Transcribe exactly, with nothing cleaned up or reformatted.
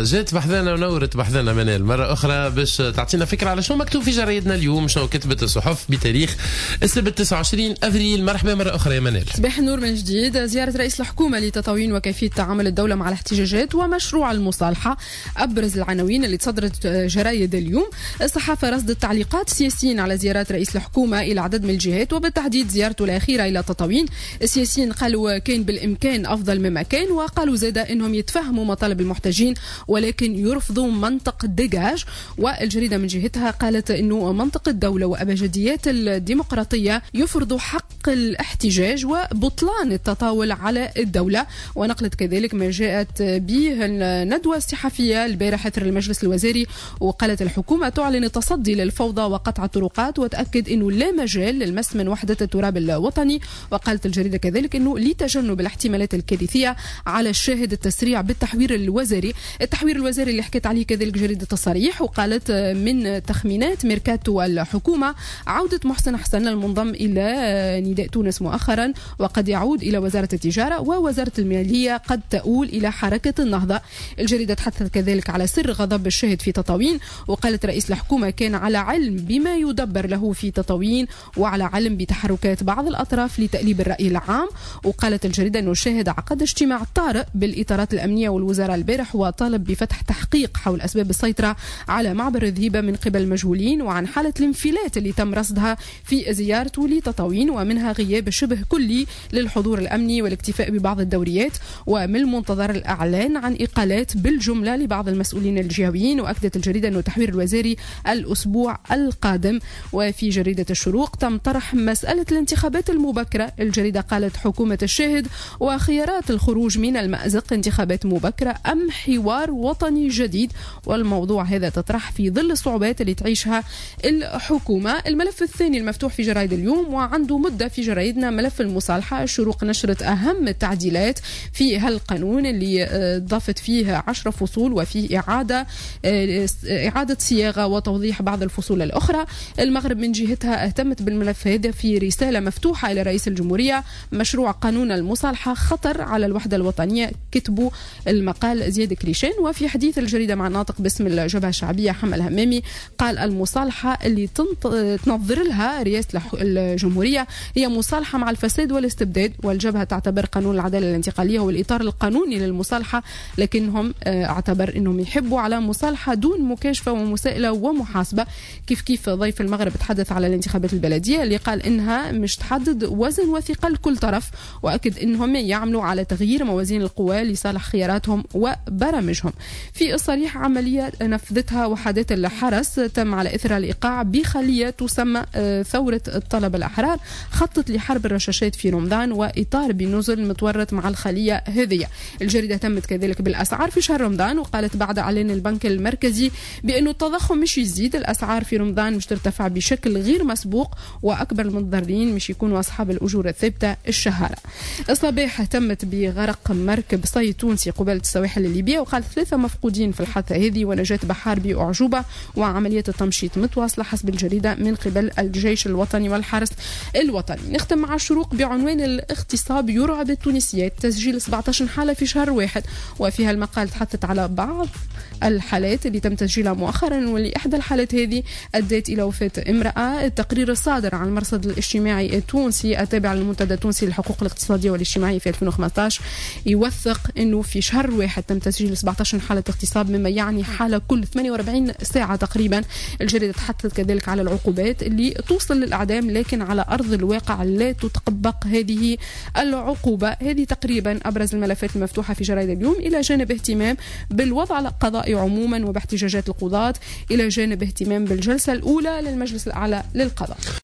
جات بحذانا ونورت بحذانا منال مرة أخرى باش تعطينا فكرة على شنو مكتوب في جرايدنا اليوم، شنو كتبت الصحف بتاريخ السبت تسعة وعشرين أفريل. مرحبا مرة أخرى يا منال. صباح النور من جديد. زيارة رئيس الحكومة لتطاوين وكيفية تعامل الدولة مع الاحتجاجات ومشروع المصالحة، أبرز العناوين اللي تصدرت جرايد اليوم. الصحافة رصدت تعليقات سياسيين على زيارات رئيس الحكومة إلى عدد من الجهات وبالتحديد زيارته الأخيرة إلى تطاوين. السياسيين قالوا كان بالإمكان أفضل مما كان، وقالوا زاد إنهم يتفهموا مطالب المحتجين ولكن يرفضوا منطق الدجاج. والجريدة من جهتها قالت إنه منطق الدولة وأبجديات الديمقراطية يفرض حق الاحتجاج وبطلان التطاول على الدولة. ونقلت كذلك ما جاءت به الندوة الصحفية البارحة إثر المجلس الوزاري، وقالت الحكومة تعلن التصدي للفوضى وقطع الطرقات وتأكد إنه لا مجال للمس من وحدة التراب الوطني. وقالت الجريدة كذلك إنه لتجنب الاحتمالات الكارثية على الشاهد التسريع بالتحوير الوزاري. التحوير الوزاري اللي حكت عليه كذلك جريدة الصريح، وقالت من تخمينات ميركاتو الحكومة عودة محسن حسن المنضم إلى نداء تونس مؤخرا، وقد يعود إلى وزارة التجارة، ووزارة المالية قد تؤول إلى حركة النهضة. الجريدة تحدثت كذلك على سر غضب الشاهد في تطاوين، وقالت رئيس الحكومة كان على علم بما يدبر له في تطاوين وعلى علم بتحركات بعض الأطراف لتأليب الرأي العام. وقالت الجريدة أنه الشاهد عقد اجتماع طارئ بالإطارات الأمنية والوزراء البارح وطالب بفتح تحقيق حول أسباب السيطرة على معبر الذهيبة من قبل المجهولين وعن حالة الانفلات اللي تم رصدها في زيارته لتطاوين، ومنها غياب شبه كلي للحضور الأمني والاكتفاء ببعض الدوريات، ومن المنتظر الإعلان عن إقالات بالجملة لبعض المسؤولين الجهويين. وأكدت الجريدة أنه تحوير الوزاري الأسبوع القادم. وفي جريدة الشروق تم طرح مسألة الانتخابات المبكرة. الجريدة قالت حكومة الشاهد وخيارات الخروج من المأزق انتخابات مبكرة أم حوار وطني جديد، والموضوع هذا تطرح في ظل الصعوبات اللي تعيشها الحكومة. الملف الثاني المفتوح في جرائد اليوم وعنده مدة في جرائدنا ملف المصالحة. الشروق نشرت أهم التعديلات في هالقانون اللي ضافت فيه عشر فصول وفيه إعادة إعادة صياغة وتوضيح بعض الفصول الأخرى. المغرب من جهتها اهتمت بالملف هذا في رسالة مفتوحة إلى رئيس الجمهورية. مشروع قانون المصالحة خطر على الوحدة الوطنية، كتبوا المقال زياد كريشان. وفي حديث الجريدة مع ناطق باسم الجبهة الشعبية حمد الهمامي قال المصالحة اللي تنظر لها رئاسة الجمهورية هي مصالحة مع الفساد والاستبداد، والجبهة تعتبر قانون العدالة الانتقالية هو الإطار القانوني للمصالحة، لكنهم اعتبر أنهم يحبوا على مصالحة دون مكاشفة ومساءلة ومحاسبة. كيف كيف ضيف المغرب تحدث على الانتخابات البلدية اللي قال إنها مش تحدد وزن وثقل كل طرف، وأكد إنهم يعملوا على تغيير موازين القوى لصالح خياراتهم وبرامجهم. في الصريح عملية نفذتها وحدات الحرس تم على إثر الإيقاع بخلية تسمى ثورة الطلبة الأحرار، خطط لحرب الرشاشات في رمضان وإطار بنزل متورط مع الخلية هذه. الجريدة تمت كذلك بالأسعار في شهر رمضان، وقالت بعد إعلان البنك المركزي بأنه التضخم مش يزيد، الأسعار في رمضان مش ترتفع بشكل غير مسبوق، وأكبر المتضررين مش يكونوا أصحاب الأجور الثابتة الشهارة. الصباح اهتمت بغرق مركب صيد تونسي قبالة السواحل الليبية، وقال ثلاثة مفقودين في الحادثة هذه ونجاة بحار بأعجوبة، وعملية التمشيط متواصلة حسب الجريدة من قبل الجيش الوطني والحرس الوطني. نختم مع الشروق بعنوان الاغتصاب يرعب التونسيات، تسجيل سبعة عشر حالة في شهر واحد. وفيها المقال تحدثت على بعض الحالات اللي تم تسجيلها مؤخرا، واللي إحدى الحالات هذه أدت إلى وفاة امرأة. التقرير الصادر عن المرصد الاجتماعي التونسي التابع للمنتدى التونسي للحقوق الاقتصادية والاجتماعية في ألفين وخمسة عشر يوثق أنه في شهر واحد تم تسجيل سبعة عشر حالة اغتصاب، مما يعني حالة كل ثمانية وأربعين ساعة تقريبا. الجريدة تحدثت كذلك على العقوبات اللي توصل للإعدام، لكن على أرض الواقع لا تطبق هذه العقوبة. هذه تقريبا أبرز الملفات المفتوحة في جرائد اليوم، إلى جانب اهتمام بالوضع القضائي عموما وباحتجاجات القضاة، إلى جانب اهتمام بالجلسة الأولى للمجلس الأعلى للقضاء.